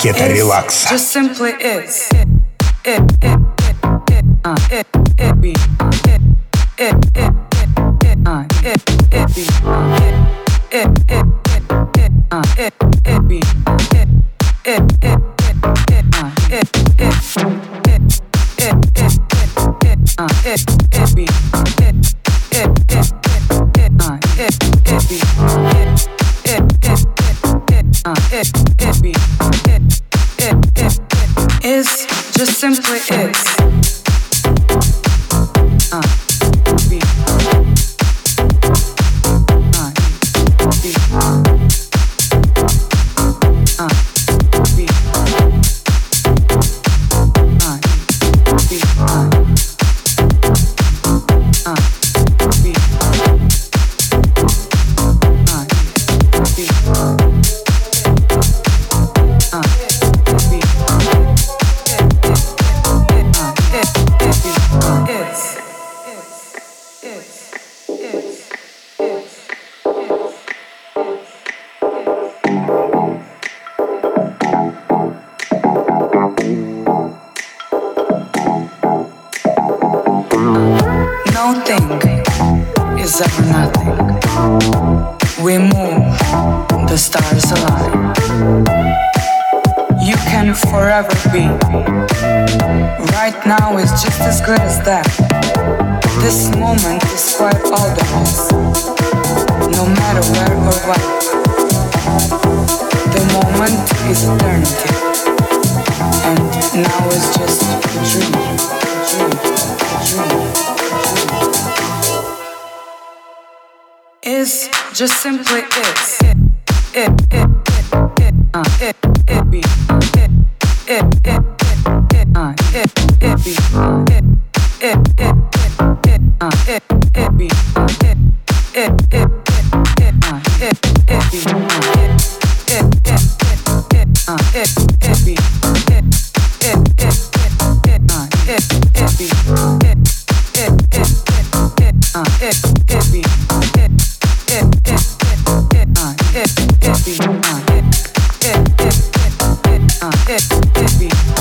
пакета релакса. Just simply is. Is just simply is. Is ever nothing. We move, the stars align. You can forever be. Right now is just as good as that. This moment is quite all there is. No matter where or what. The moment is eternity. And now is just a dream, a dream, a dream. Is just simply is. It